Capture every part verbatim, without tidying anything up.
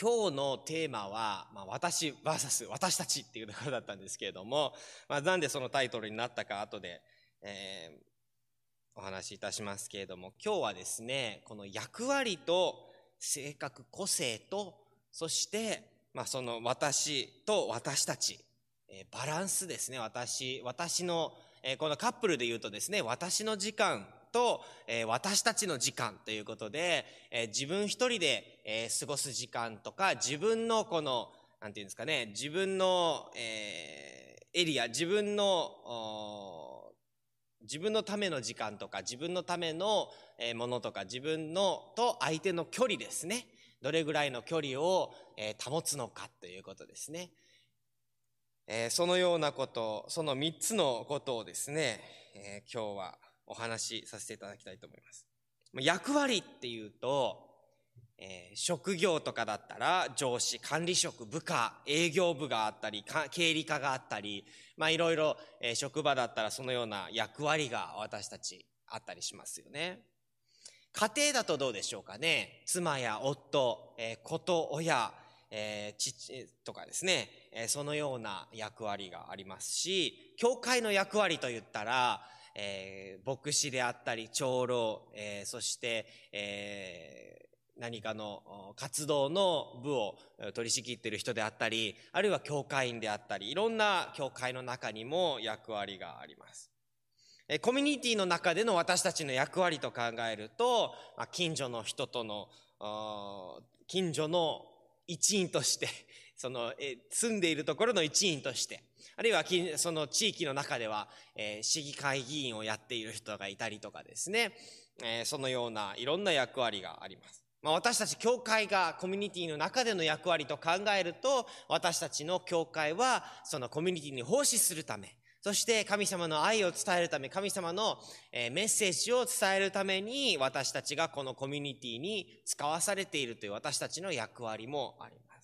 今日のテーマは、まあ、私 ブイエス 私たちっていうところだったんですけれども、まあ、なんでそのタイトルになったか後で、えー、お話しいたしますけれども、今日はですね、この役割と性格、個性と、そして、まあ、その私と私たち、えー、バランスですね。私、私の、えー、このカップルで言うとですね、私の時間と、えー、私たちの時間ということで、えー、自分一人で、えー、過ごす時間とか、自分のこの、なんていうんですかね、自分の、えー、エリア、自分の、自分のための時間とか、自分のためのものとか、自分のと相手の距離ですね。どれぐらいの距離を、えー、保つのかということですね。えー、そのようなこと、その三つのことをですね、えー、今日はお話しさせていただきたいと思います。役割っていうと、えー、職業とかだったら上司、管理職、部下、営業部があったり、経理課があったり、まあいろいろ、えー、職場だったらそのような役割が私たちあったりしますよね。家庭だとどうでしょうかね。妻や夫、えー、子と親、えー、父とかですね、えー、そのような役割がありますし、教会の役割といったら、えー、牧師であったり長老、えー、そして、えー何かの活動の部を取り仕切っている人であったり、あるいは教会員であったり、いろんな教会の中にも役割があります。コミュニティの中での私たちの役割と考えると、近所の人との、近所の一員として、その住んでいるところの一員として、あるいはその地域の中では、えー、市議会議員をやっている人がいたりとかですね、えー、そのようないろんな役割があります。まあ、私たち教会がコミュニティの中での役割と考えると、私たちの教会はそのコミュニティに奉仕するため、そして神様の愛を伝えるため、神様のメッセージを伝えるために私たちがこのコミュニティに使わされているという私たちの役割もあります。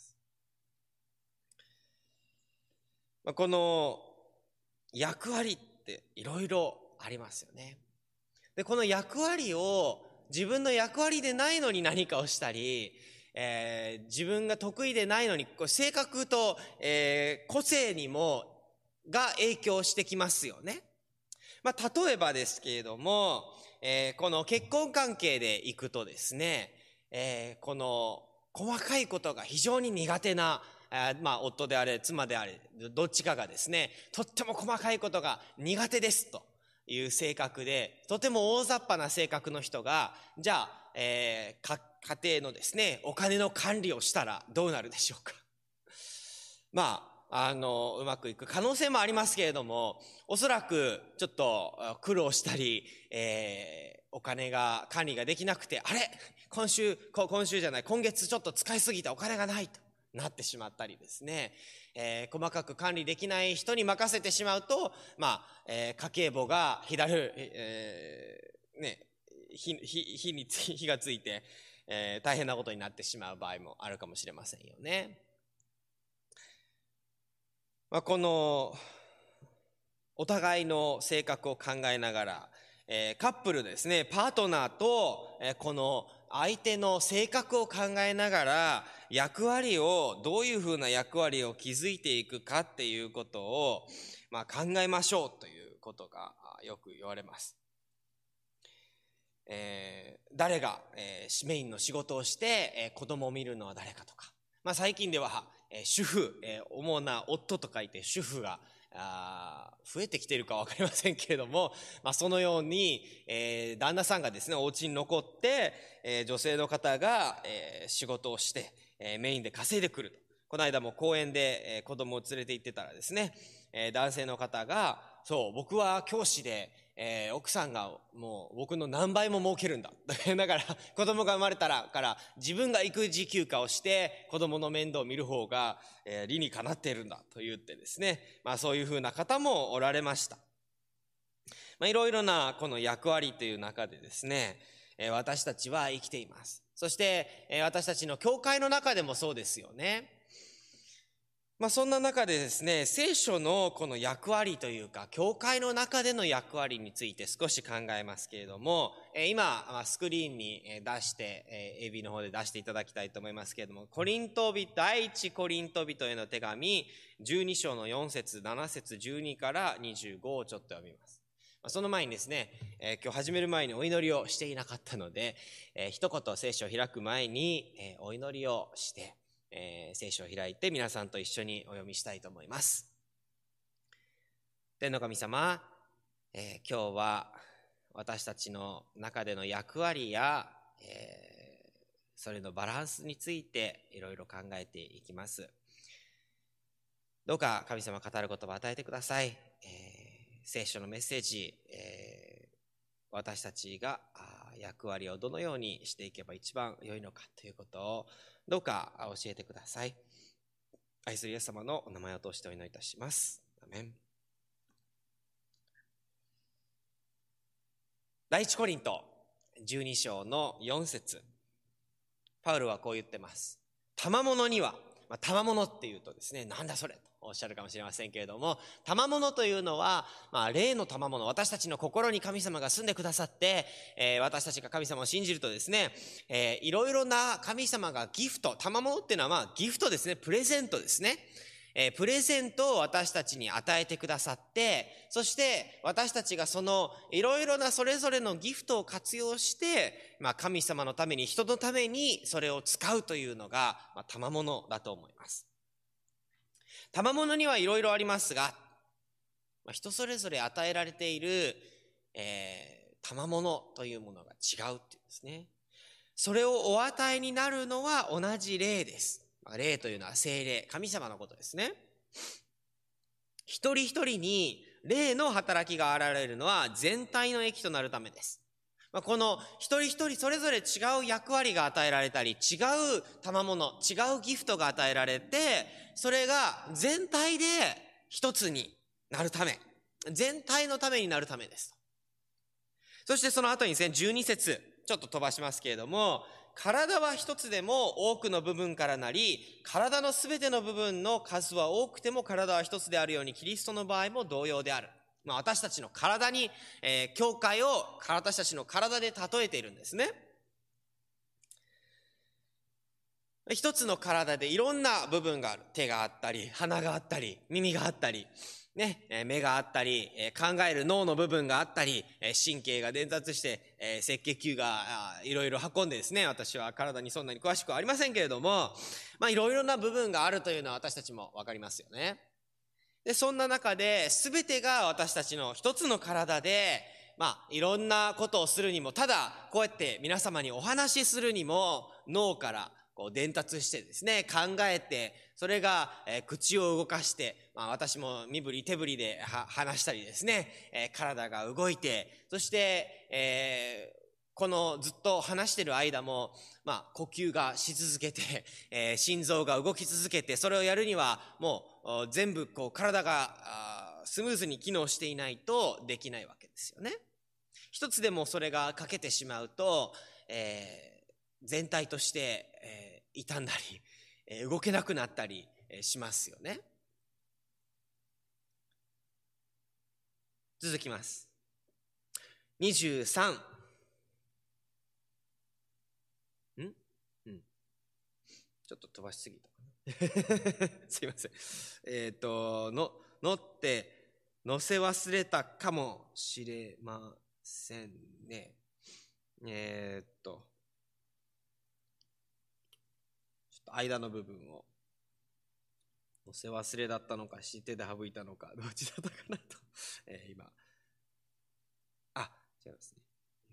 この役割っていろいろありますよね。で、この役割を自分の役割でないのに何かをしたり、えー、自分が得意でないのに性格と、えー、個性にもが影響してきますよね。まあ、例えばですけれども、えー、この結婚関係でいくとですね、えー、この細かいことが非常に苦手な、えー、まあ夫であれ妻であれどっちかがですね、とっても細かいことが苦手ですという性格で、とても大雑把な性格の人が、じゃあ、えー、か家庭のですね、お金の管理をしたらどうなるでしょうか。まあ、あの、うまくいく可能性もありますけれども、おそらくちょっと苦労したり、えー、お金が管理ができなくて、あれ今週、今週じゃない、今月ちょっと使いすぎてお金がないとなってしまったりですね、えー、細かく管理できない人に任せてしまうと、まあ、えー、家計簿が火だる、えー、ね、火、火、火に、火がついて、えー、大変なことになってしまう場合もあるかもしれませんよね。まあ、このお互いの性格を考えながら、えー、カップルですね、パートナーと、えー、この相手の性格を考えながら役割をどういうふうな役割を築いていくかっていうことを、まあ、考えましょうということがよく言われます。えー、誰が、えー、メインの仕事をして、えー、子供を見るのは誰かとか、まあ、最近では、えー、主婦、えー、主な夫と書いて主婦があ増えてきているかわかりませんけれども、まあ、そのように、えー、旦那さんがですねお家に残って、えー、女性の方が、えー、仕事をして、えー、メインで稼いでくると。この間も公園で、えー、子供を連れて行ってたらですね、えー、男性の方がそう僕は教師で、えー、奥さんがもう僕の何倍も儲けるんだだから子供が生まれたらから自分が育児休暇をして子供の面倒を見る方が、えー、理にかなっているんだと言ってですね、まあそういうふうな方もおられました。まあいろいろなこの役割という中でですね、えー、私たちは生きています。そして、えー、私たちの教会の中でもそうですよね。 まあそんな中でですね、聖書のこの役割というか、教会の中での役割について少し考えますけれども、えー、今、まあ、スクリーンに出して、えー、エービー の方で出していただきたいと思いますけれども、コリント人、第一コリント人への手紙、じゅうに章のよん節、なな節、じゅうにからにじゅうごをちょっと読みます。まあ、その前にですね、えー、今日始める前にお祈りをしていなかったので、えー、一言聖書を開く前に、えー、お祈りをして、えー、聖書を開いて皆さんと一緒にお読みしたいと思います。天の神様、えー、今日は私たちの中での役割や、えー、それのバランスについていろいろ考えていきます。どうか神様語る言葉を与えてください。えー、聖書のメッセージ、えー、私たちが役割をどのようにしていけば一番良いのかということをどうか教えてください。愛するイエス様のお名前を通してお祈りいたします。アメン。第一コリントじゅうに章のよん節、パウルはこう言ってます。賜物には、まあ、賜物っていうとですね、なんだそれとおっしゃるかもしれませんけれども、賜物というのは、まあ、霊の賜物、私たちの心に神様が住んでくださって、えー、私たちが神様を信じるとですね、えー、いろいろな神様がギフト、賜物っていうのはまあギフトですね、プレゼントですね。えー、プレゼントを私たちに与えてくださって、そして私たちがそのいろいろなそれぞれのギフトを活用して、まあ、神様のために、人のためにそれを使うというのが、まあ、賜物だと思います。賜物にはいろいろありますが、まあ、人それぞれ与えられている、えー、賜物というものが違うっていうんですね。それをお与えになるのは同じ霊です。霊というのは聖霊、神様のことですね。一人一人に霊の働きが現れるのは全体の益となるためです。この一人一人それぞれ違う役割が与えられたり、違う賜物、違うギフトが与えられて、それが全体で一つになるため、全体のためになるためです。そしてその後にですね、じゅうに節、ちょっと飛ばしますけれども、体は一つでも多くの部分からなり、体のすべての部分の数は多くても体は一つであるように、キリストの場合も同様である。まあ、私たちの体に、えー、教会を私たちの体で例えているんですね。一つの体でいろんな部分がある。手があったり、鼻があったり、耳があったり、ね、目があったり、考える脳の部分があったり、神経が伝達して、赤血球がいろいろ運んでですね、私は体にそんなに詳しくはありませんけれども、まあいろいろな部分があるというのは私たちもわかりますよね。で、そんな中で全てが私たちの一つの体で、まあいろんなことをするにも、ただこうやって皆様にお話しするにも、脳からこう伝達してですね、考えて、それが、えー、口を動かして、まあ、私も身振り手振りで話したりですね、えー、体が動いて、そして、えー、このずっと話してる間も、まあ、呼吸がし続けて、えー、心臓が動き続けて、それをやるにはもう全部こう体がスムーズに機能していないとできないわけですよね。一つでもそれが欠けてしまうと、えー、全体として、えー傷んだり動けなくなったりしますよね。続きます。にじゅうさん。ん、うん、ちょっと飛ばしすぎたかなすいません。えっ、ー、との乗って乗せ忘れたかもしれませんね。えっ、ー、と間の部分を乗せ忘れだったのか、手で省いたのか、どっちだったかなと、えー、今あ違いますね。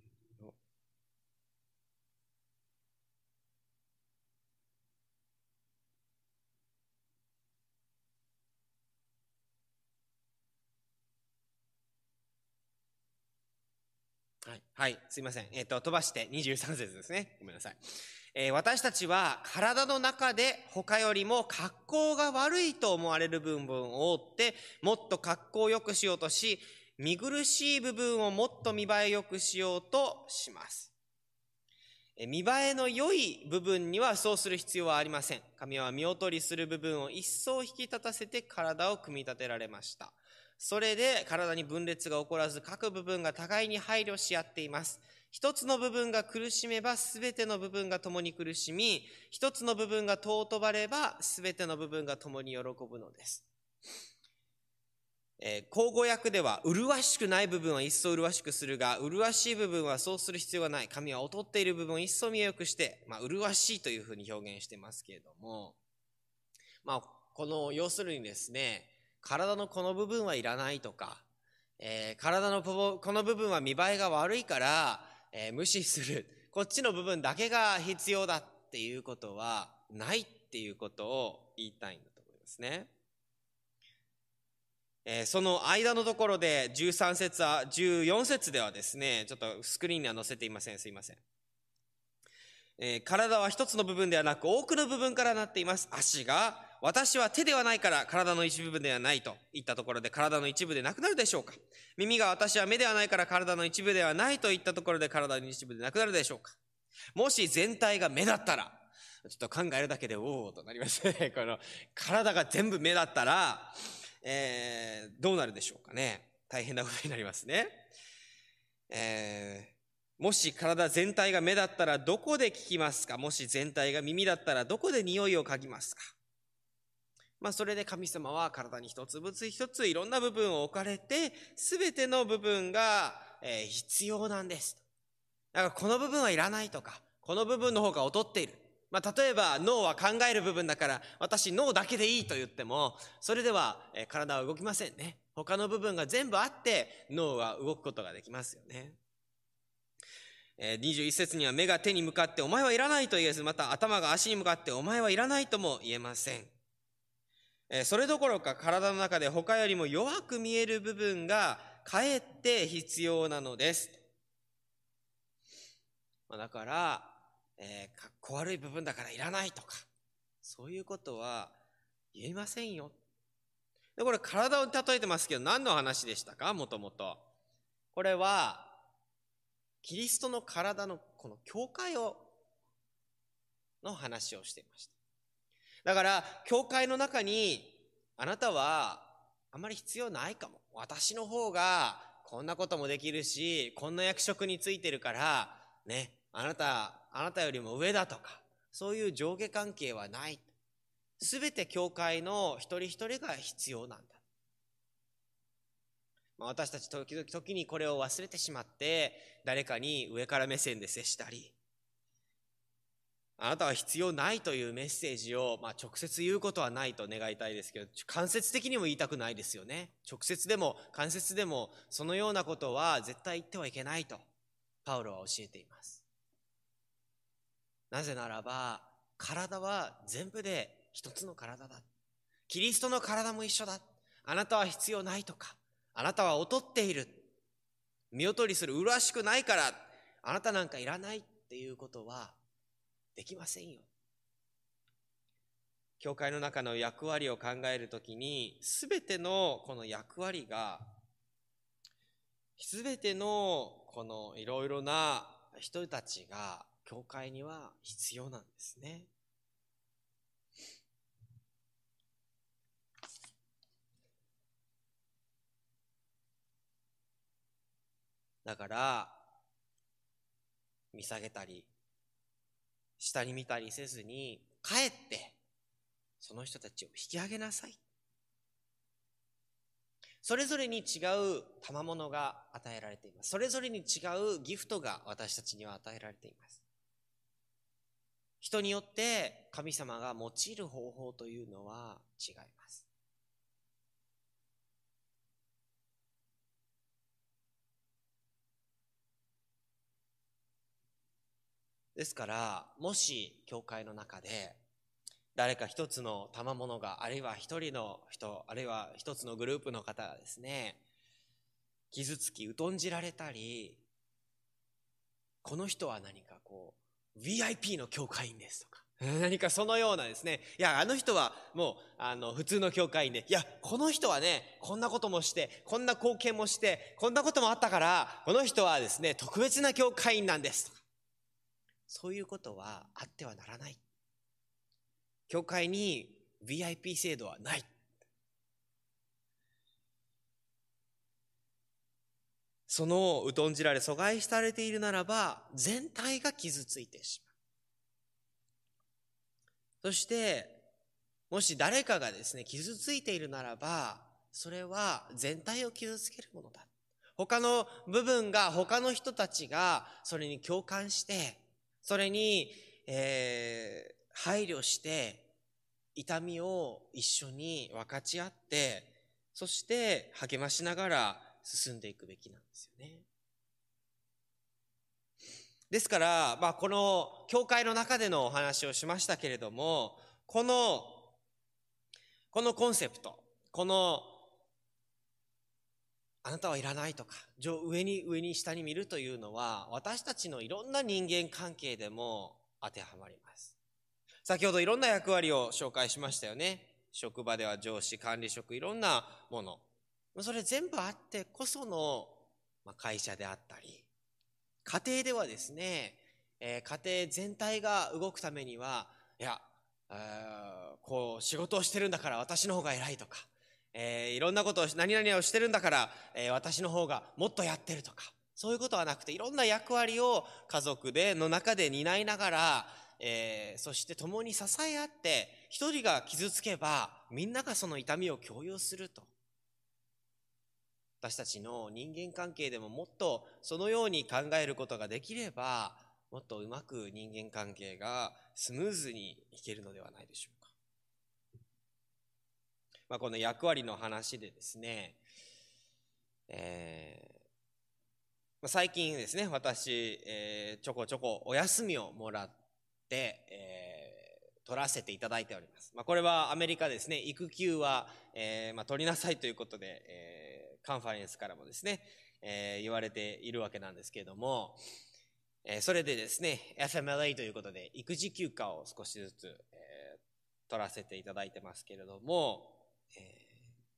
はい、はい、すいません。えっ、ー、と飛ばしてにじゅうさん節ですね。ごめんなさい。えー、私たちは体の中で他よりも格好が悪いと思われる部分を覆って、もっと格好を良くしようとし、見苦しい部分をもっと見栄え良くしようとします。 見栄えの良い部分にはそうする必要はありません。神は見劣りする部分を一層引き立たせて体を組み立てられました。それで体に分裂が起こらず、各部分が互いに配慮し合っています。一つの部分が苦しめば、すべての部分が共に苦しみ、一つの部分が尊ばれば、すべての部分が共に喜ぶのです。えー、口語訳では、麗しくない部分は一層麗しくするが、麗しい部分はそうする必要がない。神は劣っている部分を一層見えよくして、まあ、麗しいというふうに表現してますけれども、まあ、この、要するにですね、体のこの部分はいらないとか、えー、体のこの部分は見栄えが悪いから、えー、無視する。こっちの部分だけが必要だっていうことはないっていうことを言いたいんだと思いますね。えー、その間のところでじゅうさん節、じゅうよん節ではですね、ちょっとスクリーンには載せていません。すいません。えー、体は一つの部分ではなく多くの部分からなっています。足が、私は手ではないから体の一部分ではないと言ったところで体の一部でなくなるでしょうか。耳が、私は目ではないから体の一部ではないと言ったところで体の一部でなくなるでしょうか。もし全体が目だったら、ちょっと考えるだけでおーとなりますね。この体が全部目だったら、えー、どうなるでしょうかね。大変なことになりますね。えー、もし体全体が目だったらどこで聞きますか。もし全体が耳だったらどこで匂いを嗅ぎますか。まあ、それで神様は体に一つずつ一ついろんな部分を置かれて、すべての部分が、えー、必要なんです。だからこの部分はいらないとか、この部分の方が劣っている。まあ、例えば脳は考える部分だから私脳だけでいいと言っても、それでは、えー、体は動きませんね。他の部分が全部あって脳は動くことができますよね。えー、にじゅういち節には目が手に向かってお前はいらないと言えず、また頭が足に向かってお前はいらないとも言えません。それどころか体の中で他よりも弱く見える部分がかえって必要なのです。だから、えー、かっこ悪い部分だからいらないとか、そういうことは言えませんよ。で、これ体を例えてますけど、何の話でしたか、もともと。これは、キリストの体のこの教会を、の話をしていました。だから、教会の中に、あなたはあまり必要ないかも。私の方がこんなこともできるし、こんな役職についてるから、ね、あなた、あなたよりも上だとか、そういう上下関係はない。すべて教会の一人一人が必要なんだ。まあ、私たち時々時にこれを忘れてしまって、誰かに上から目線で接したり、あなたは必要ないというメッセージを、まあ、直接言うことはないと願いたいですけど、間接的にも言いたくないですよね。直接でも間接でもそのようなことは絶対言ってはいけないとパウロは教えています。なぜならば体は全部で一つの体だ。キリストの体も一緒だ。あなたは必要ないとか、あなたは劣っている、見劣りする、麗しくないからあなたなんかいらないっていうことはできませんよ。教会の中の役割を考えるときに、すべてのこの役割が、すべてのこのいろいろな人たちが教会には必要なんですね。だから、見下げたり、下に見たりせずに、かえってその人たちを引き上げなさい。それぞれに違う賜物が与えられています。それぞれに違うギフトが私たちには与えられています。人によって神様が用いる方法というのは違います。ですから、もし教会の中で誰か一つの賜物が、あるいは一人の人、あるいは一つのグループの方がですね、傷つき疎んじられたり、この人は何かこう ブイアイピー の教会員ですとか、何かそのようなですね、いやあの人はもうあの普通の教会員で、いやこの人はねこんなこともしてこんな貢献もしてこんなこともあったからこの人はですね特別な教会員なんですとか、 そういうことはあってはならない。教会に ブイアイピー 制度はない。その疎んじられ阻害されているならば全体が傷ついてしまう。そしてもし誰かがですね傷ついているならばそれは全体を傷つけるものだ。他の部分が他の人たちがそれに共感してそれに、えー、配慮して痛みを一緒に分かち合ってそして励ましながら進んでいくべきなんですよね。ですから、まあ、この教会の中でのお話をしましたけれどもこのこのコンセプトこのあなたはいらないとか上に上に下に見るというのは私たちのいろんな人間関係でも当てはまります。先ほどいろんな役割を紹介しましたよね。職場では上司管理職いろんなものそれ全部あってこその会社であったり家庭ではですね、えー、家庭全体が動くためにはいやこう仕事をしてるんだから私の方が偉いとかえー、いろんなことを何々をしてるんだから、えー、私の方がもっとやってるとかそういうことはなくていろんな役割を家族での中で担いながら、えー、そして共に支え合って一人が傷つけばみんながその痛みを共有すると。私たちの人間関係でももっとそのように考えることができればもっとうまく人間関係がスムーズにいけるのではないでしょうか。まあ、この役割の話でですね、えー、最近ですね私、えー、ちょこちょこお休みをもらって、えー、取らせていただいております。まあ、これはアメリカですね育休は、えーまあ、取りなさいということで、えー、カンファレンスからもですね、えー、言われているわけなんですけれども、えー、それでですね エフエムエルエー ということで育児休暇を少しずつ、えー、取らせていただいてますけれども、えー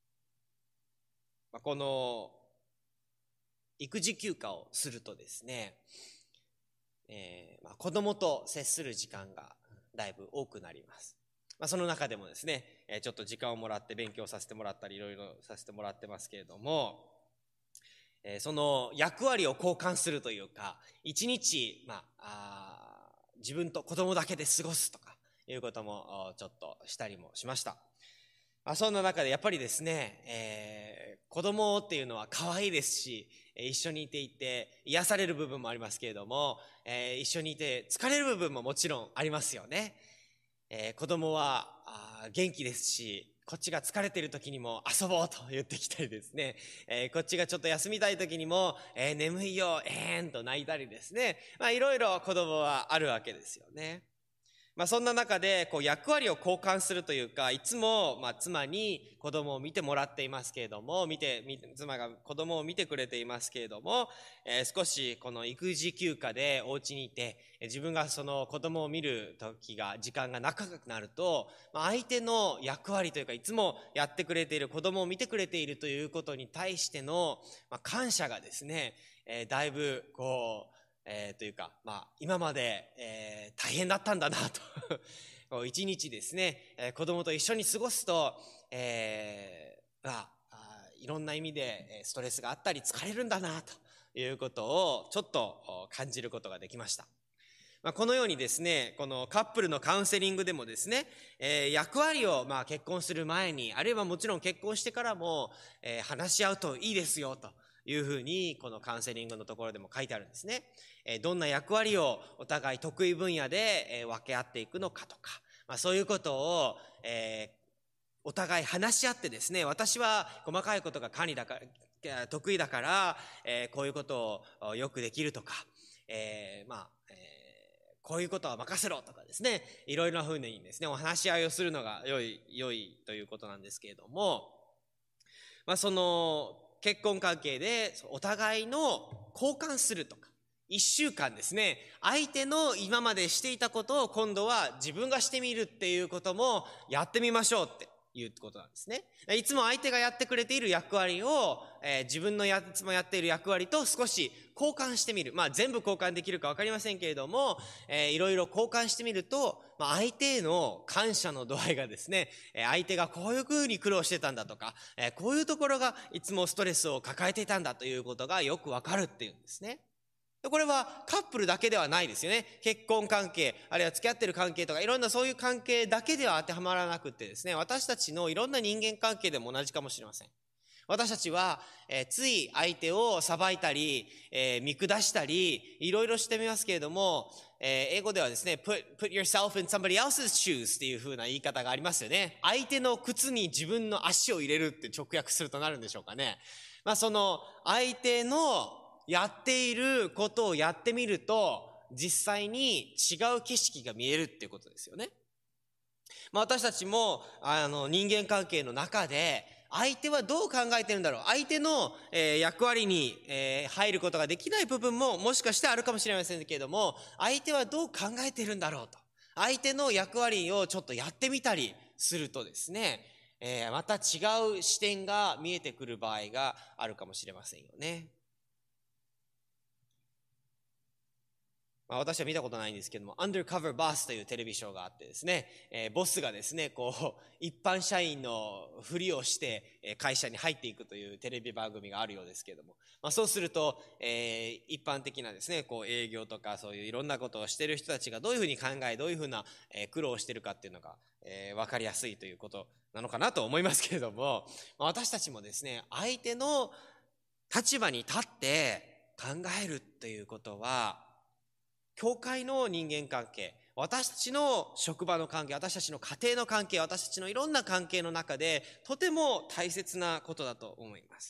この育児休暇をするとですね、えーまあ、子供と接する時間がだいぶ多くなります。まあ、その中でもですねちょっと時間をもらって勉強させてもらったりいろいろさせてもらってますけれども、えー、その役割を交換するというか一日、まあ、あ自分と子供だけで過ごすとかいうこともちょっとしたりもしました。まあ、そんな中でやっぱりですね、えー、子供っていうのは可愛いですし一緒にいていて癒される部分もありますけれども、えー、一緒にいて疲れる部分ももちろんありますよね。えー、子供はあ元気ですしこっちが疲れている時にも遊ぼうと言ってきたりですね、えー、こっちがちょっと休みたい時にも、えー、眠いよえーんと泣いたりですね、まあいろいろ子供はあるわけですよね。まあ、そんな中でこう役割を交換するというかいつもまあ妻に子供を見てもらっていますけれども見て妻が子供を見てくれていますけれども、えー、少しこの育児休暇でお家にいて自分がその子供を見る時が時間が長くなると、まあ、相手の役割というかいつもやってくれている子供を見てくれているということに対しての、まあ、感謝がですね、えー、だいぶこうえー、というか、まあ、今まで、えー、大変だったんだなと一日ですね、えー、子供と一緒に過ごすと、えー、ああいろんな意味でストレスがあったり疲れるんだなということをちょっと感じることができました。まあ、このようにですねこのカップルのカウンセリングでもですね、えー、役割をまあ結婚する前にあるいはもちろん結婚してからも、えー、話し合うといいですよというふうにこのカウンセリングのところでも書いてあるんですね。どんな役割をお互い得意分野で分け合っていくのかとか、まあ、そういうことを、えー、お互い話し合ってですね私は細かいことが管理だから得意だから、えー、こういうことをよくできるとか、えー、まあ、えー、こういうことは任せろとかですねいろいろなふうにですねお話し合いをするのが良い良いということなんですけれども、まあ、その結婚関係でお互いの交換するとか一週間ですね相手の今までしていたことを今度は自分がしてみるっていうこともやってみましょうっていうことなんですね。いつも相手がやってくれている役割を、えー、自分のやいつもやっている役割と少し交換してみる。まあ全部交換できるかわかりませんけれども、えー、いろいろ交換してみると、まあ、相手への感謝の度合いがですね、えー、相手がこういうふうに苦労してたんだとか、えー、こういうところがいつもストレスを抱えていたんだということがよくわかるっていうんですね。これはカップルだけではないですよね。結婚関係、あるいは付き合ってる関係とかいろんなそういう関係だけでは当てはまらなくてですね、私たちのいろんな人間関係でも同じかもしれません。私たちは、えー、つい相手を裁いたり、えー、見下したり、いろいろしてみますけれども、えー、英語ではですね、put, put yourself in somebody else's shoes っていう風な言い方がありますよね。相手の靴に自分の足を入れるって直訳するとなるんでしょうかね。まあその相手のやっていることをやってみると、実際に違う景色が見えるっていうことですよね。まあ、私たちもあの人間関係の中で、相手はどう考えてるんだろう。相手の、えー、役割に、えー、入ることができない部分ももしかしてあるかもしれませんけれども、相手はどう考えてるんだろうと。相手の役割をちょっとやってみたりするとですね、えー、また違う視点が見えてくる場合があるかもしれませんよね。まあ、私は見たことないんですけども、Undercover Boss というテレビショーがあってですね、えー、ボスがですね、こう、一般社員のふりをして、えー、会社に入っていくというテレビ番組があるようですけれども、まあ、そうすると、えー、一般的なですね、こう、営業とかそういういろんなことをしている人たちがどういうふうに考え、どういうふうな、えー、苦労をしているかっていうのが、えー、わかりやすいということなのかなと思いますけれども、まあ、私たちもですね、相手の立場に立って考えるということは、教会の人間関係、私たちの職場の関係、私たちの家庭の関係、私たちのいろんな関係の中でとても大切なことだと思います。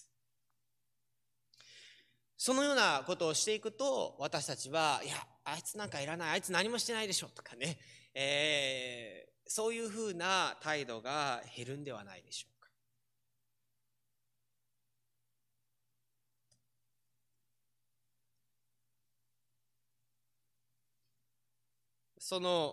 そのようなことをしていくと、私たちは、いや、あいつなんかいらない、あいつ何もしてないでしょとかね、えー、そういうふうな態度が減るんではないでしょうか。その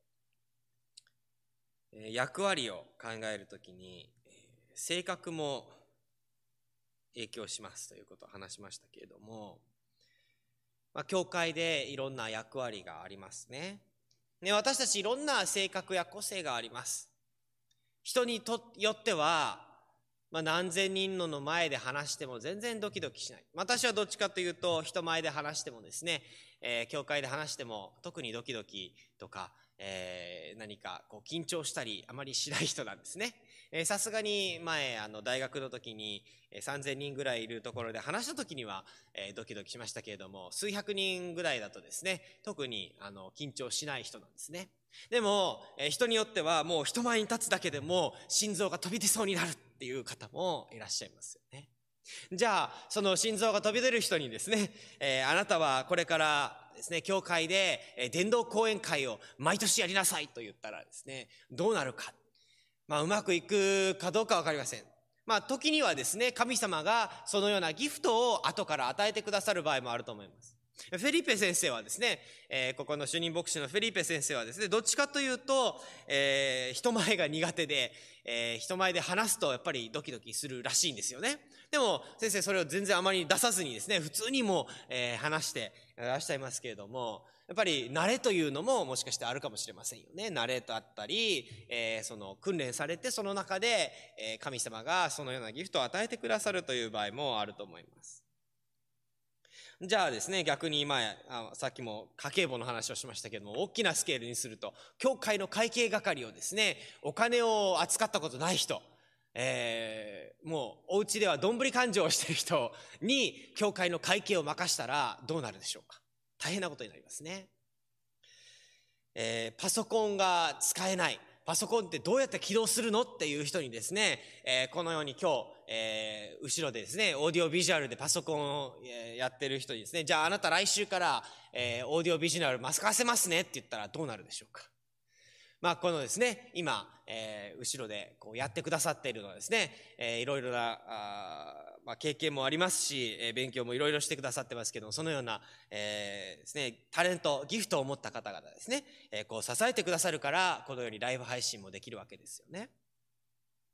役割を考えるときに、性格も影響しますということを話しましたけれども、まあ、教会でいろんな役割がありますね。ね、私たちいろんな性格や個性があります。人にとよっては、まあ、何千人のの前で話しても全然ドキドキしない。私はどっちかというと、人前で話してもですね、えー、教会で話しても特にドキドキとか、えー、何かこう緊張したりあまりしない人なんですね。さすがに前あの大学の時にさんぜんにんぐらいいるところで話した時には、えー、ドキドキしましたけれども、数百人ぐらいだとですね、特にあの緊張しない人なんですね。でも、えー、人によってはもう人前に立つだけでも心臓が飛び出そうになるっていう方もいらっしゃいますよね。じゃあその心臓が飛び出る人にですね、えー、あなたはこれからですね、教会で、えー、伝道講演会を毎年やりなさいと言ったらですね、どうなるか。まあうまくいくかどうかわかりません。まあ時にはですね、神様がそのようなギフトを後から与えてくださる場合もあると思います。フェリペ先生はですね、えー、ここの主任牧師のフェリペ先生はですね、どっちかというと、えー、人前が苦手で、えー、人前で話すとやっぱりドキドキするらしいんですよね。でも先生それを全然あまり出さずにですね、普通にも、えー、話していらっしゃいますけれども、やっぱり慣れというのももしかしてあるかもしれませんよね。慣れとあったり、えー、その訓練されてその中で、えー、神様がそのようなギフトを与えてくださるという場合もあると思います。じゃあですね、逆に今あさっきも家計簿の話をしましたけども、大きなスケールにすると教会の会計係をですね、お金を扱ったことない人、えー、もうお家ではどんぶり勘定をしている人に教会の会計を任したらどうなるでしょうか。大変なことになりますね。えー、パソコンが使えない、パソコンってどうやって起動するのっていう人にですね、えー、このように今日、えー、後ろでですね、オーディオビジュアルでパソコンをやってる人にですね、じゃああなた来週から、えー、オーディオビジュアル任せますねって言ったらどうなるでしょうか。まあこのですね、今、えー、後ろでこうやってくださっているのはですね、えー、いろいろなあ、まあ、経験もありますし、えー、勉強もいろいろしてくださってますけども、そのような、えー、ですね、タレント、ギフトを持った方々ですね、えー、こう支えてくださるから、このようにライブ配信もできるわけですよね。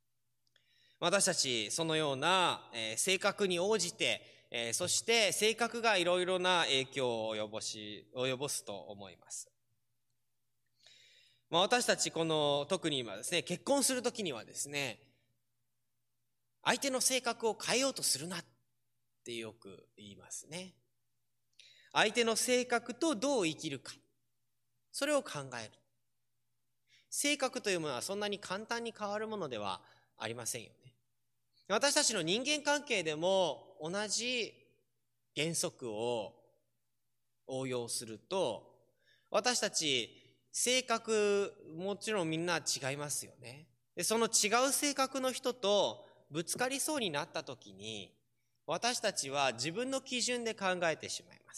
私たちそのような、えー、性格に応じて、えー、そして性格がいろいろな影響を及ぼし、及ぼすと思います。まあ、私たちこの特に今ですね、結婚するときにはですね、相手の性格を変えようとするなってよく言いますね。相手の性格とどう生きるか、それを考える。性格というものはそんなに簡単に変わるものではありませんよね。私たちの人間関係でも同じ原則を応用すると、私たち性格もちろんみんな違いますよね。で、その違う性格の人とぶつかりそうになった時に、私たちは自分の基準で考えてしまいます。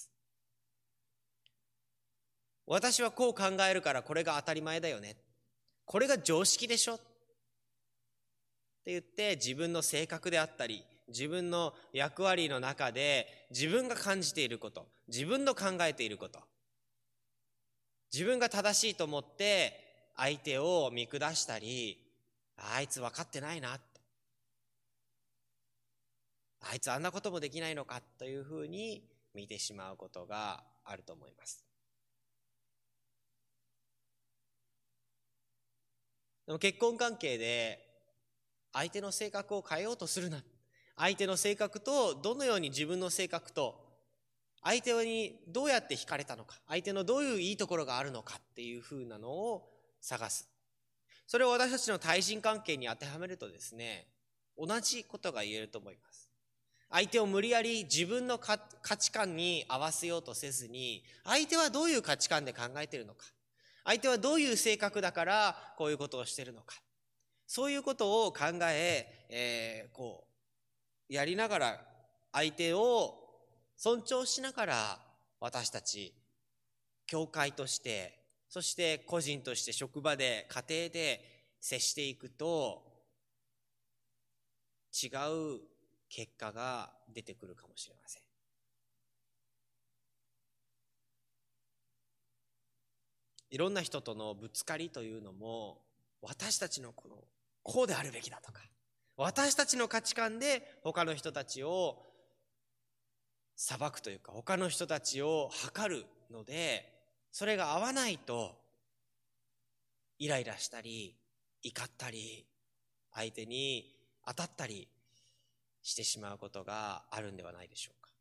私はこう考えるからこれが当たり前だよね。これが常識でしょって言って自分の性格であったり、自分の役割の中で自分が感じていること、自分の考えていること、自分が正しいと思って相手を見下したり、あいつ分かってないな、あいつあんなこともできないのかというふうに見てしまうことがあると思います。でも結婚関係で相手の性格を変えようとするな。相手の性格とどのように自分の性格と相手にどうやって惹かれたのか、相手のどういういいところがあるのかっていうふうなのを探す。それを私たちの対人関係に当てはめるとですね、同じことが言えると思います。相手を無理やり自分の価値観に合わせようとせずに、相手はどういう価値観で考えているのか、相手はどういう性格だからこういうことをしているのか、そういうことを考え、えー、こうやりながら相手を尊重しながら私たち教会として、そして個人として職場で家庭で接していくと違う結果が出てくるかもしれません。いろんな人とのぶつかりというのも、私たちのこのこうであるべきだとか、私たちの価値観で他の人たちを裁くというか、他の人たちを測るので、それが合わないとイライラしたり怒ったり相手に当たったりしてしまうことがあるんではないでしょうか。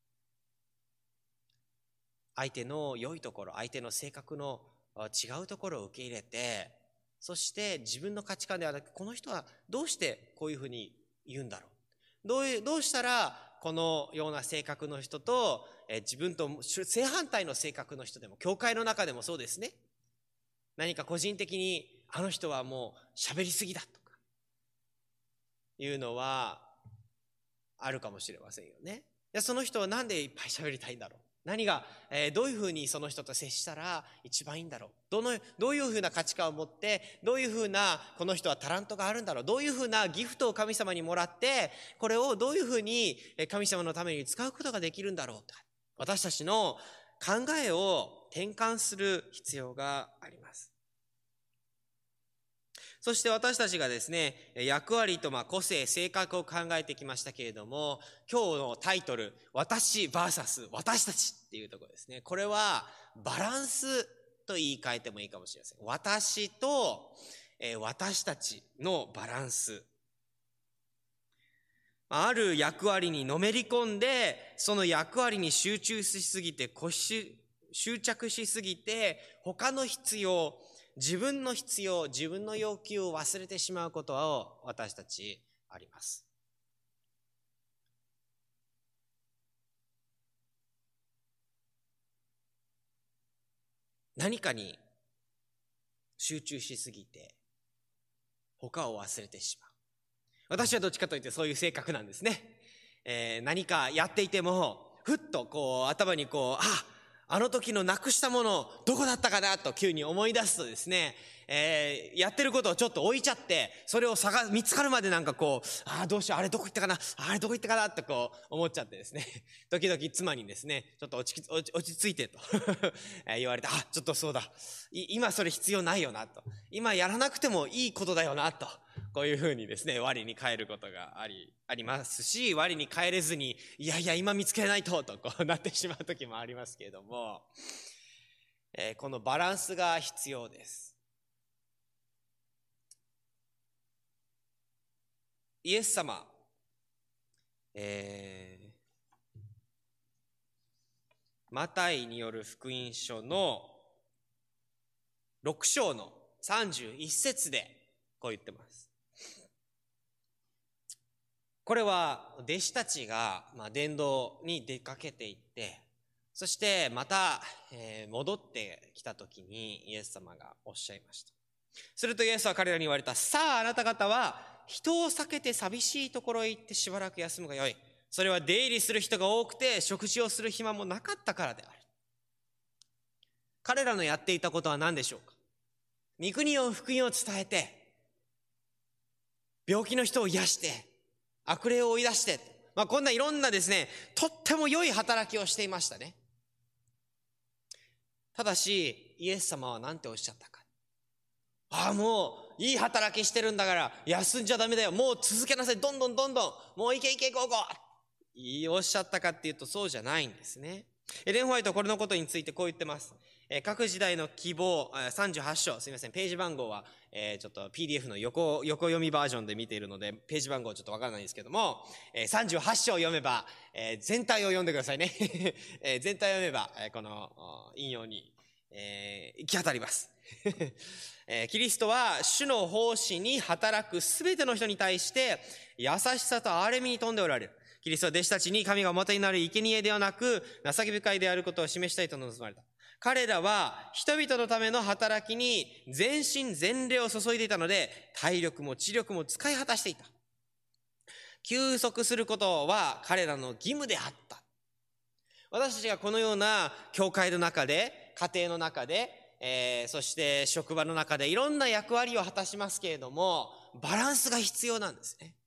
相手の良いところ、相手の性格の違うところを受け入れて、そして自分の価値観ではなく、この人はどうしてこういうふうに言うんだろう、どういう、どうしたらこのような性格の人と、え自分と正反対の性格の人でも、教会の中でもそうですね、何か個人的にあの人はもう喋りすぎだとかいうのはあるかもしれませんよね。いや、その人はなんでいっぱい喋りたいんだろう、何が、えー、どういうふうにその人と接したら一番いいんだろう、どのどういうふうな価値観を持って、どういうふうなこの人はタラントがあるんだろう、どういうふうなギフトを神様にもらって、これをどういうふうに神様のために使うことができるんだろうと、私たちの考えを転換する必要があります。そして私たちがですね、役割とまあ個性、性格を考えてきましたけれども、今日のタイトル、私 ブイエス 私たちっていうところですね。これはバランスと言い換えてもいいかもしれません。私と、えー、私たちのバランス。ある役割にのめり込んで、その役割に集中しすぎて、執着しすぎて、他の必要、自分の必要、自分の要求を忘れてしまうことは私たちあります。何かに集中しすぎて他を忘れてしまう。私はどっちかといってそういう性格なんですね。えー、何かやっていてもふっとこう頭にこう、ああの時のなくしたものどこだったかなと急に思い出すとですね、えー、やってることをちょっと置いちゃって、それを探見つかるまでなんかこう、ああどうしよう、あれどこ行ったかな、あれどこ行ったかなってこう思っちゃってですね、時々妻にですね、ちょっと落ち落ち落ち着いてと言われて、あちょっとそうだ、今それ必要ないよなと、今やらなくてもいいことだよなと、 こういうふうにですね、我に返ることがあり、ありますし、我に返れずに、いやいや、今見つけないと、とこうなってしまう時もありますけれども、えー、このバランスが必要です。イエス様、えー、マタイによる福音書のろく章のさんじゅういち節でこう言ってます。これは弟子たちがまあ伝道に出かけていって、そしてまた戻ってきた時にイエス様がおっしゃいました。するとイエスは彼らに言われた。さああなた方は人を避けて寂しいところへ行ってしばらく休むがよい。それは出入りする人が多くて食事をする暇もなかったからである。彼らのやっていたことは何でしょうか。御国の福音を伝えて、病気の人を癒して、悪霊を追い出して、まあ、こんないろんなですね、とっても良い働きをしていましたね。ただしイエス様は何ておっしゃったか。ああ、もういい働きしてるんだから休んじゃダメだよ、もう続けなさい、どんどんどんどん、もういけいけゴーゴー言いおっしゃったかっていうと、そうじゃないんですね。エレン・ホワイトはこれのことについてこう言ってます。各時代の希望さんじゅうはち章、すみません、ページ番号は、えー、ちょっと ピーディーエフ の 横, 横読みバージョンで見ているのでページ番号ちょっとわからないんですけども、えー、さんじゅうはち章を読めば、えー、全体を読んでくださいね、えー、全体を読めば、えー、この引用に、えー、行き当たります、えー、キリストは主の奉仕に働くすべての人に対して優しさと憐れみに富んでおられる。キリストは弟子たちに神がおもてになる生贄ではなく情け深いであることを示したいと望まれた。彼らは人々のための働きに全身全霊を注いでいたので、体力も知力も使い果たしていた。休息することは彼らの義務であった。私たちがこのような教会の中で、家庭の中で、えー、そして職場の中でいろんな役割を果たしますけれども、バランスが必要なんですね。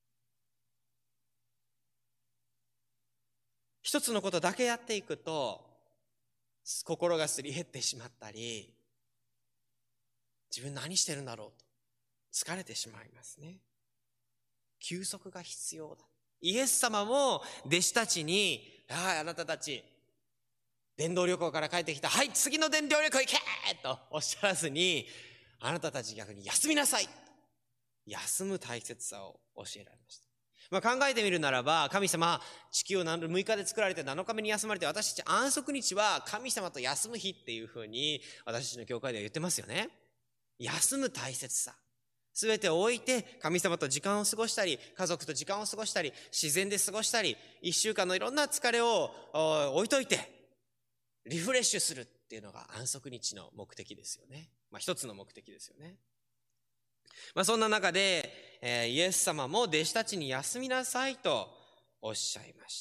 一つのことだけやっていくと心がすり減ってしまったり、自分何してるんだろうと疲れてしまいますね。休息が必要だ。イエス様も弟子たちに、はい、あなたたち伝道旅行から帰ってきた、はい、次の伝道旅行行けとおっしゃらずに、あなたたち逆に休みなさい、休む大切さを教えられました。まあ、考えてみるならば、神様地球をむいかで作られてなのかめに休まれて、私たち安息日は神様と休む日っていうふうに私たちの教会では言ってますよね。休む大切さ、すべてを置いて神様と時間を過ごしたり、家族と時間を過ごしたり、自然で過ごしたり、一週間のいろんな疲れを置いといてリフレッシュするっていうのが安息日の目的ですよね。まあ一つの目的ですよね。まあ、そんな中で、えー、イエス様も弟子たちに休みなさいとおっしゃいました。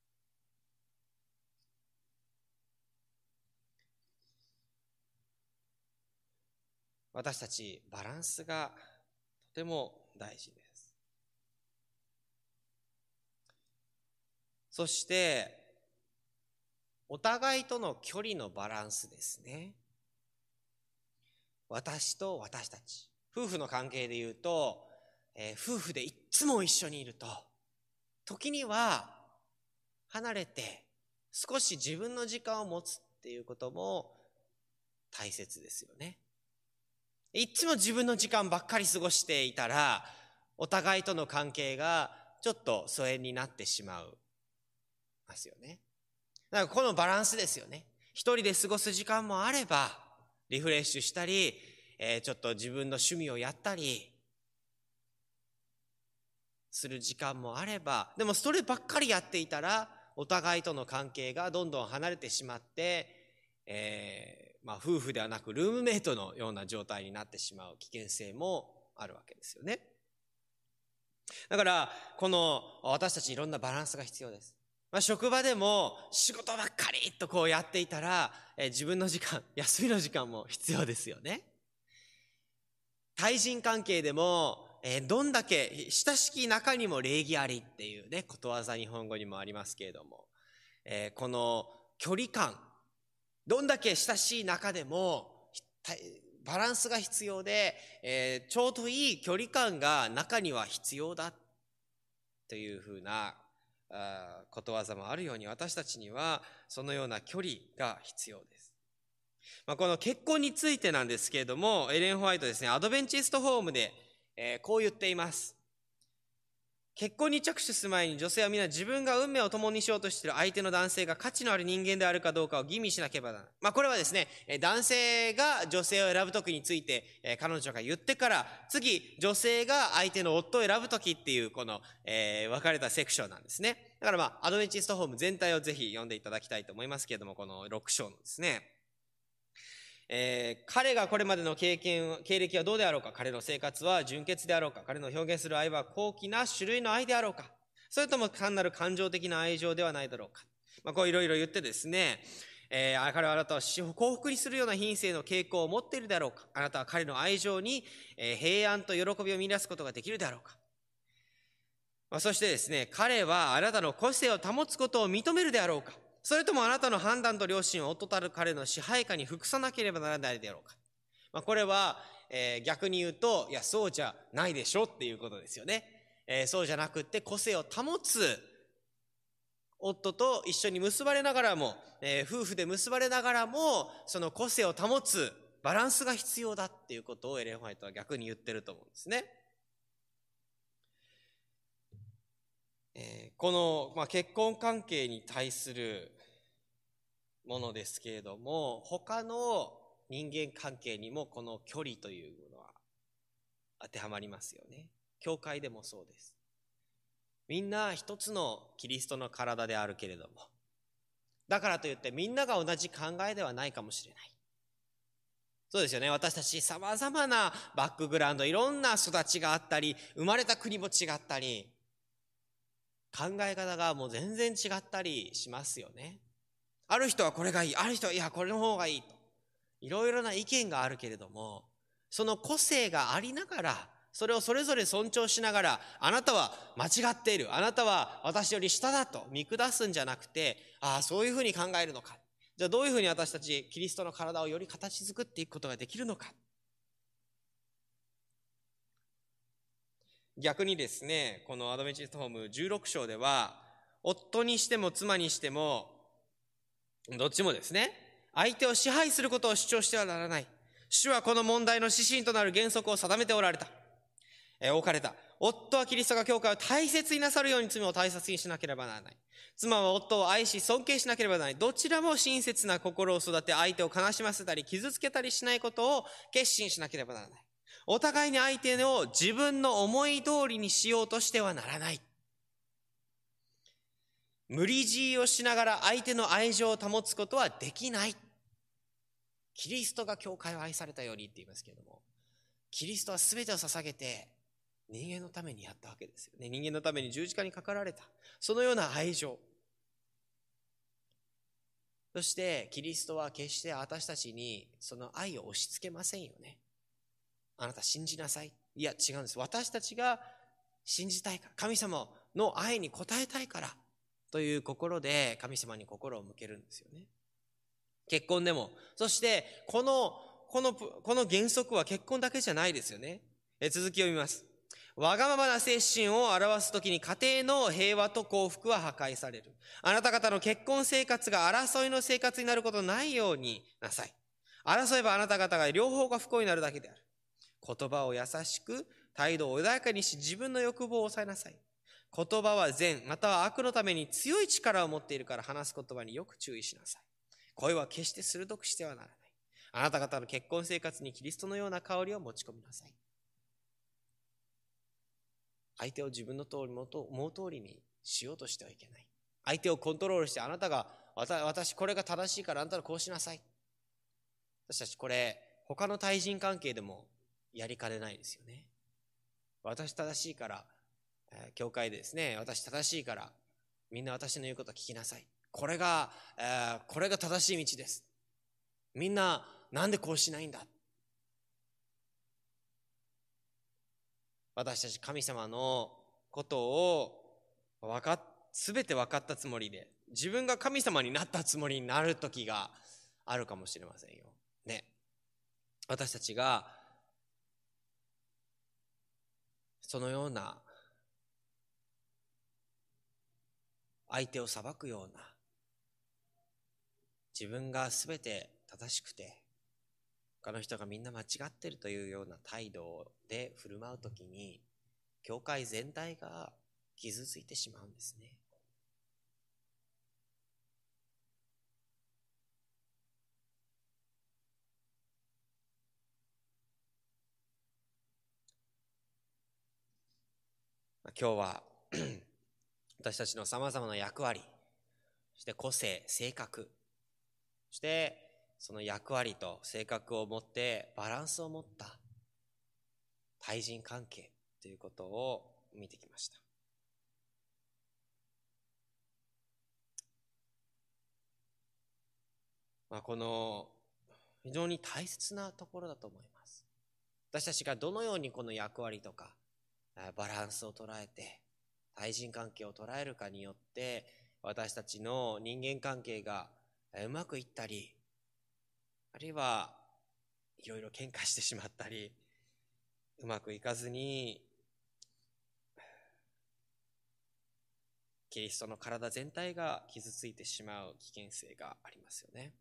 私たちバランスがとても大事です。そしてお互いとの距離のバランスですね。私と私たち、夫婦の関係でいうと、えー、夫婦でいつも一緒にいると、時には離れて少し自分の時間を持つっていうことも大切ですよね。いつも自分の時間ばっかり過ごしていたら、お互いとの関係がちょっと疎遠になってしまうますよね。だからこのバランスですよね。一人で過ごす時間もあれば、リフレッシュしたり、えー、ちょっと自分の趣味をやったりする時間もあれば、でもそればっかりやっていたらお互いとの関係がどんどん離れてしまって、えーまあ、夫婦ではなくルームメイトのような状態になってしまう危険性もあるわけですよね。だからこの私たちいろんなバランスが必要です。まあ、職場でも仕事ばっかりとこうやっていたら、えー、自分の時間、休みの時間も必要ですよね。対人関係でも、えー、どんだけ親しき中にも礼儀ありっていうね、ことわざ日本語にもありますけれども、えー、この距離感、どんだけ親しい中でもバランスが必要で、えー、ちょうどいい距離感が中には必要だというふうなあことわざもあるように、私たちにはそのような距離が必要です。まあ、この結婚についてなんですけれども、エレン・ホワイトですね、アドベンチストホームで、えー、こう言っています。結婚に着手する前に女性は皆自分が運命を共にしようとしている相手の男性が価値のある人間であるかどうかを吟味しなければならない。まあこれはですね、男性が女性を選ぶときについて彼女が言ってから、次女性が相手の夫を選ぶときっていうこの、えー、分かれたセクションなんですね。だからまあアドベンチストホーム全体をぜひ読んでいただきたいと思いますけれども、このろく章のですね。えー、彼がこれまでの経験、経歴はどうであろうか、彼の生活は純潔であろうか、彼の表現する愛は高貴な種類の愛であろうか、それとも単なる感情的な愛情ではないだろうか。まあ、こういろいろ言ってですね、えー、彼はあなたは幸福にするような品性の傾向を持っているであろうか、あなたは彼の愛情に、えー、平安と喜びを見出すことができるであろうか。まあ、そしてですね、彼はあなたの個性を保つことを認めるであろうか、それともあなたの判断と良心を夫たる彼の支配下に服さなければならないであろうか。まあ、これは、えー、逆に言うと、いや、そうじゃないでしょっていうことですよね。えー、そうじゃなくって個性を保つ夫と一緒に結ばれながらも、えー、夫婦で結ばれながらも、その個性を保つバランスが必要だっていうことをエレン・ホワイトは逆に言ってると思うんですね。えー、この、まあ、結婚関係に対するものですけれども、他の人間関係にもこの距離というものは当てはまりますよね。教会でもそうです。みんな一つのキリストの体であるけれども、だからといってみんなが同じ考えではないかもしれない。そうですよね。私たち様々なバックグラウンド、いろんな育ちがあったり、生まれた国も違ったり、考え方がもう全然違ったりしますよね。ある人はこれがいい、ある人はいやこれの方がいいと、いろいろな意見があるけれども、その個性がありながら、それをそれぞれ尊重しながら、あなたは間違っている、あなたは私より下だと見下すんじゃなくて、ああそういうふうに考えるのか、じゃあどういうふうに私たちキリストの体をより形作っていくことができるのか。逆にですね、このアドベンチストホームじゅうろく章では、夫にしても妻にしてもどっちもですね、相手を支配することを主張してはならない。主はこの問題の指針となる原則を定めておられた。えー、置かれた。夫はキリストが教会を大切になさるように罪を大切にしなければならない。妻は夫を愛し尊敬しなければならない。どちらも親切な心を育て、相手を悲しませたり傷つけたりしないことを決心しなければならない。お互いに相手を自分の思い通りにしようとしてはならない。無理強いをしながら相手の愛情を保つことはできない。キリストが教会を愛されたようにって言いますけれども、キリストは全てを捧げて人間のためにやったわけですよね。人間のために十字架にかかられた。そのような愛情。そしてキリストは決して私たちにその愛を押し付けませんよね。あなた信じなさい。いや違うんです。私たちが信じたいから、神様の愛に応えたいからという心で神様に心を向けるんですよね。結婚でも。そしてこのこのこの原則は結婚だけじゃないですよね。え続きを見ます。わがままな精神を表すときに家庭の平和と幸福は破壊される。あなた方の結婚生活が争いの生活になることないようになさい。争えばあなた方が両方が不幸になるだけである。言葉を優しく、態度を穏やかにし、自分の欲望を抑えなさい。言葉は善、または悪のために強い力を持っているから、話す言葉によく注意しなさい。声は決して鋭くしてはならない。あなた方の結婚生活にキリストのような香りを持ち込みなさい。相手を自分の通り思う通りにしようとしてはいけない。相手をコントロールして、あなたが私これが正しいからあなたはこうしなさい。私たちこれ他の対人関係でもやりかねないですよね。私正しいから、えー、教会でですね、私正しいからみんな私の言うことを聞きなさい。これが、えー、これが正しい道です。みんななんでこうしないんだ。私たち神様のことを分かっ全て分かったつもりで、自分が神様になったつもりになる時があるかもしれませんよね。 私たちがそのような相手を裁くような、自分がすべて正しくて他の人がみんな間違ってるというような態度で振る舞うときに、教会全体が傷ついてしまうんですね。今日は私たちのさまざまな役割、そして個性、性格、そしてその役割と性格を持ってバランスを持った対人関係ということを見てきました。まあ、この非常に大切なところだと思います。私たちがどのようにこの役割とかバランスを捉えて対人関係を捉えるかによって、私たちの人間関係がうまくいったり、あるいはいろいろ喧嘩してしまったり、うまくいかずにキリストの体全体が傷ついてしまう危険性がありますよね。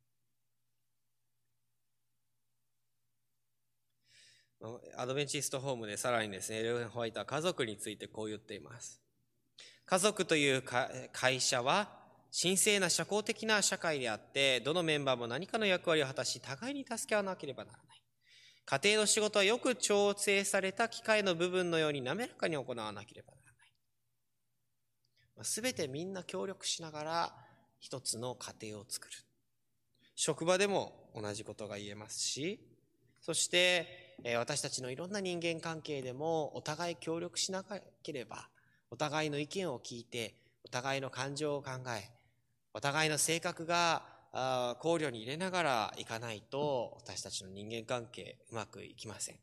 アドベンチストホームでさらにですね、エレン・ホワイトは家族についてこう言っています。家族という会社は神聖な社交的な社会であって、どのメンバーも何かの役割を果たし、互いに助け合わなければならない。家庭の仕事はよく調整された機械の部分のように滑らかに行わなければならない。すべてみんな協力しながら一つの家庭を作る。職場でも同じことが言えますし、そして私たちのいろんな人間関係でもお互い協力しなければ、お互いの意見を聞いて、お互いの感情を考え、お互いの性格が考慮に入れながらいかないと、私たちの人間関係うまくいきません。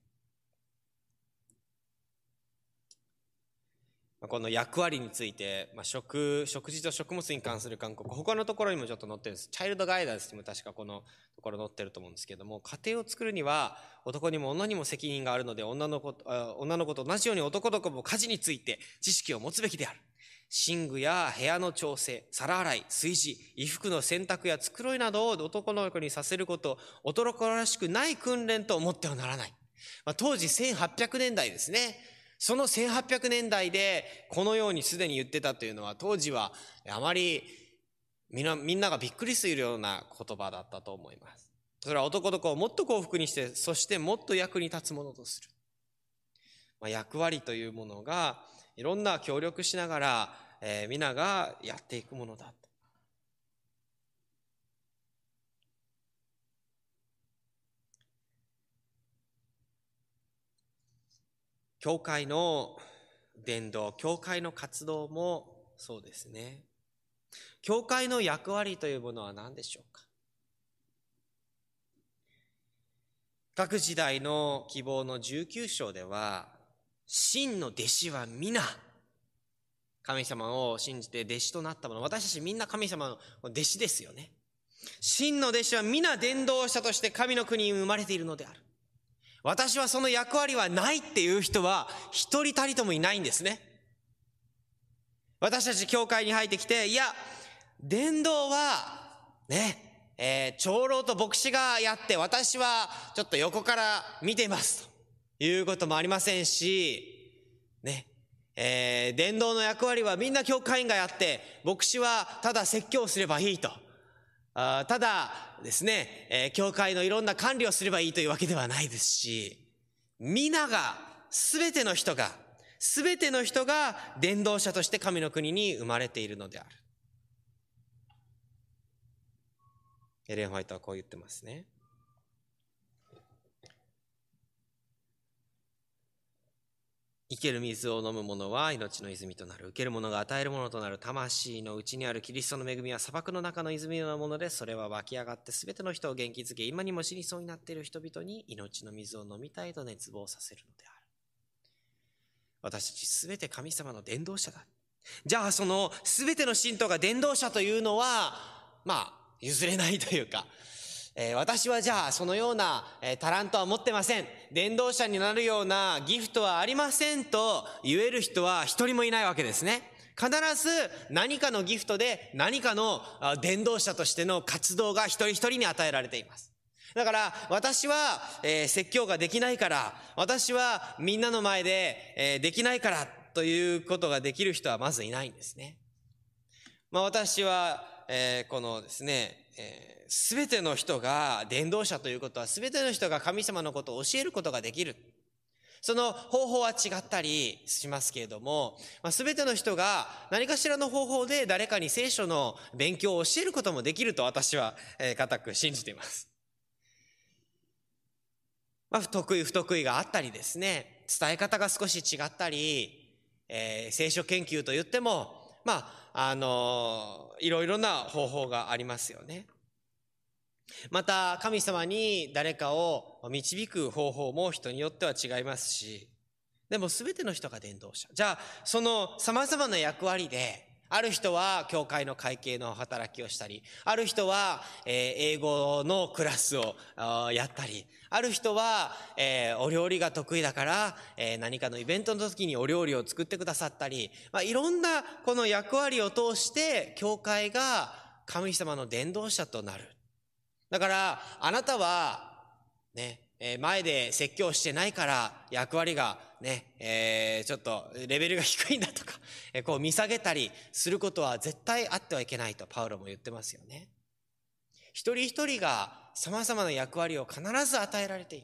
この役割について、まあ、食、食事と食物に関する勧告、他のところにもちょっと載ってるんです。チャイルドガイダンスにも確かこのところ載ってると思うんですけども、家庭を作るには男にも女にも責任があるので、女の子、女の子と同じように男の子も家事について知識を持つべきである。寝具や部屋の調整、皿洗い、炊事、衣服の洗濯や繕いなどを男の子にさせること、男らしくない訓練と思ってはならない。まあ、当時せんはっぴゃくねんだいですね。そのせんはっぴゃくねんだいでこのようにすでに言ってたというのは、当時はあまりみんな、みんながびっくりするような言葉だったと思います。それは男の子をもっと幸福にして、そしてもっと役に立つものとする。まあ、役割というものがいろんな協力しながら、えー、皆がやっていくものだと。教会の伝道、教会の活動もそうですね。教会の役割というものは何でしょうか。各時代の希望のじゅうきゅう章では、真の弟子は皆神様を信じて弟子となったもの。私たちみんな神様の弟子ですよね。真の弟子は皆伝道者として神の国に生まれているのである。私はその役割はないっていう人は一人たりともいないんですね。私たち教会に入ってきて、いや、伝道はね、えー、長老と牧師がやって、私はちょっと横から見ていますということもありませんし、ね、えー、伝道の役割はみんな教会員がやって、牧師はただ説教すればいいと。あただですね、えー、教会のいろんな管理をすればいいというわけではないですし、皆が、すべての人が、すべての人が伝道者として神の国に生まれているのである。エレン・ホワイトはこう言ってますね。生ける水を飲む者は命の泉となる。受ける者が与えるものとなる。魂の内にあるキリストの恵みは砂漠の中の泉のようなもので、それは湧き上がってすべての人を元気づけ、今にも死にそうになっている人々に命の水を飲みたいと熱望させるのである。私たちすべて神様の伝道者だ。じゃあそのすべての信徒が伝道者というのは、まあ譲れないというか、 えー、私はじゃあそのような、えー、タラントは持ってません。伝道者になるようなギフトはありませんと言える人は一人もいないわけですね。必ず何かのギフトで何かの伝道者としての活動が一人一人に与えられています。だから私は、えー、説教ができないから、私はみんなの前で、えー、できないからということができる人はまずいないんですね。まあ私は、えー、このですね、すべての人が伝道者ということは、すべての人が神様のことを教えることができる。その方法は違ったりしますけれども、まあ、すべての人が何かしらの方法で誰かに聖書の勉強を教えることもできると私は、えー、固く信じています。まあ、得意不得意があったりですね、伝え方が少し違ったり、えー、聖書研究といっても、まあ、あのー、いろいろな方法がありますよね。また神様に誰かを導く方法も人によっては違いますし、でも全ての人が伝道者。じゃあその様々な役割で、ある人は教会の会計の働きをしたり、ある人は英語のクラスをやったり、ある人はお料理が得意だから何かのイベントの時にお料理を作ってくださったり、まあ、いろんなこの役割を通して教会が神様の伝道者となる。だからあなたはね、前で説教してないから役割がね、えー、ちょっとレベルが低いんだとか、こう見下げたりすることは絶対あってはいけないとパウロも言ってますよね。一人一人が様々な役割を必ず与えられている。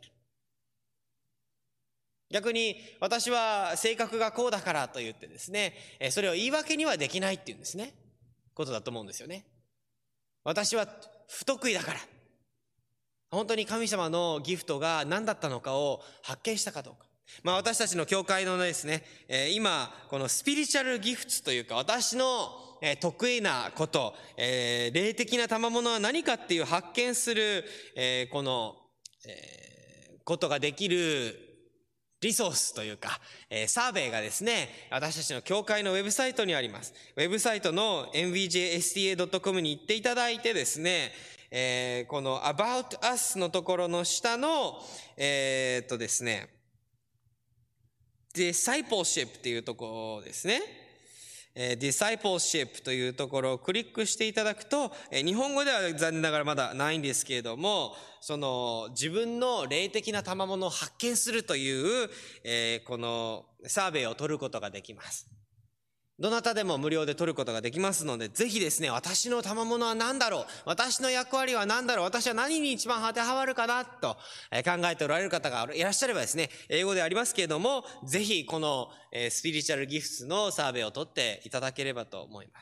逆に私は性格がこうだからと言ってですね、それを言い訳にはできないっていうんですね、ことだと思うんですよね。私は不得意だから。本当に神様のギフトが何だったのかを発見したかどうか。まあ私たちの教会のですね、今このスピリチュアルギフトというか、私の得意なこと、霊的な賜物は何かっていう発見するこのことができるリソースというか、サーベイがですね、私たちの教会のウェブサイトにあります。ウェブサイトの エムブイジェーエスティーエードットコム に行っていただいてですね、えー、この About Us のところの下の、えー、っとですね、Discipleship っていうところですね。えー、Discipleship というところをクリックしていただくと、えー、日本語では残念ながらまだないんですけれども、その自分の霊的な賜物を発見するという、えー、このサーベイを取ることができます。どなたでも無料で取ることができますので、ぜひですね、私の賜物は何だろう、私の役割は何だろう、私は何に一番当てはまるかなと考えておられる方がいらっしゃればですね、英語でありますけれども、ぜひこのスピリチュアルギフトのサーベイを取っていただければと思います。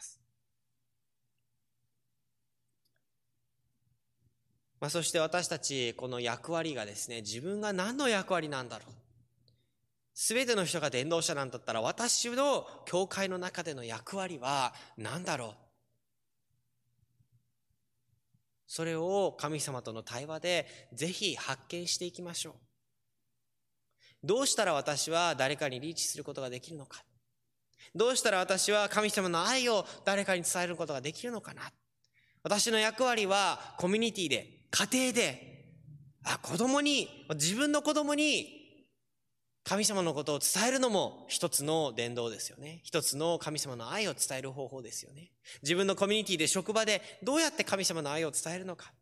まあ、そして私たちこの役割がですね、自分が何の役割なんだろう、すべての人が伝道者なんだったら、私の教会の中での役割は何だろう。それを神様との対話でぜひ発見していきましょう。どうしたら私は誰かにリーチすることができるのか。どうしたら私は神様の愛を誰かに伝えることができるのかな。私の役割はコミュニティで、家庭で、あ、子供に、自分の子供に神様のことを伝えるのも一つの伝道ですよね。一つの神様の愛を伝える方法ですよね。自分のコミュニティで、職場でどうやって神様の愛を伝えるのか。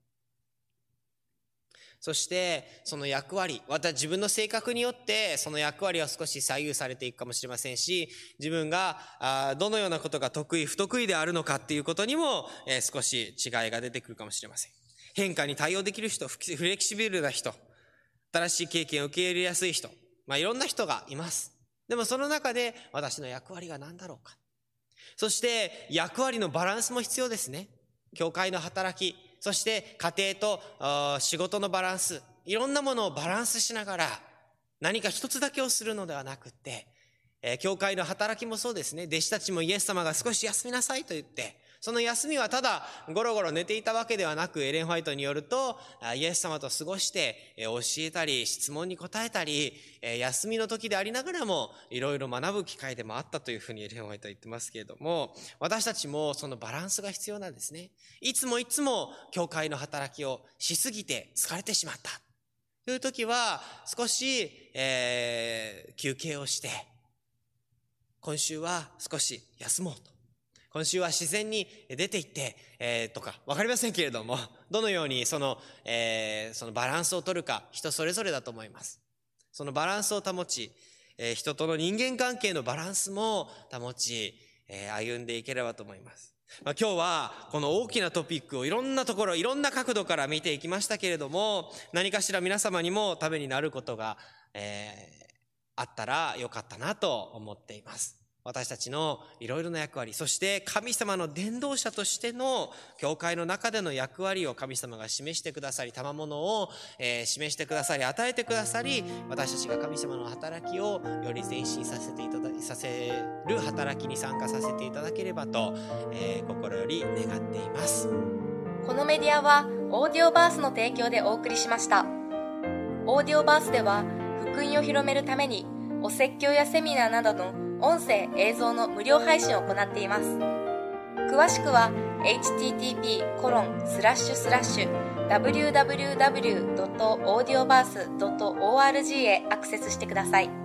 そしてその役割、また自分の性格によってその役割は少し左右されていくかもしれませんし、自分がどのようなことが得意不得意であるのかっていうことにも少し違いが出てくるかもしれません。変化に対応できる人、フレキシビルな人、新しい経験を受け入れやすい人、まあいろんな人がいます。でもその中で私の役割が何だろうか。そして役割のバランスも必要ですね。教会の働き、そして家庭と仕事のバランス、いろんなものをバランスしながら何か一つだけをするのではなくって、教会の働きもそうですね。弟子たちもイエス様が少し休みなさいと言って、 その休みはただゴロゴロ寝ていたわけではなく、エレン・ホワイトによると、イエス様と過ごして教えたり質問に答えたり、休みの時でありながらもいろいろ学ぶ機会でもあったというふうにエレン・ホワイトは言ってますけれども、私たちもそのバランスが必要なんですね。いつもいつも教会の働きをしすぎて疲れてしまったという時は、少し、えー、休憩をして、今週は少し休もうと。今週は自然に出て行って、えー、とか、わかりませんけれども、どのようにその、えー、そのバランスを取るか、人それぞれだと思います。そのバランスを保ち、えー、人との人間関係のバランスも保ち、えー、歩んでいければと思います。まあ、今日はこの大きなトピックをいろんなところ、いろんな角度から見ていきましたけれども、何かしら皆様にもためになることが、えー、あったらよかったなと思っています。私たちのいろいろな役割、そして神様の伝道者としての教会の中での役割を神様が示してくださり、賜物を、えー、示してくださり、与えてくださり、私たちが神様の働きをより前進させていたださせる働きに参加させていただければと、えー、心より願っています。 このメディアはオーディオバースの提供でお送りしました。オーディオバースでは福音を広めるためにお説教やセミナーなどの音声・映像の無料配信を行っています。詳しくは エイチティーティーピーコロンスラッシュスラッシュダブリューダブリューダブリュードットオーディオバースドットオーアールジー へアクセスしてください。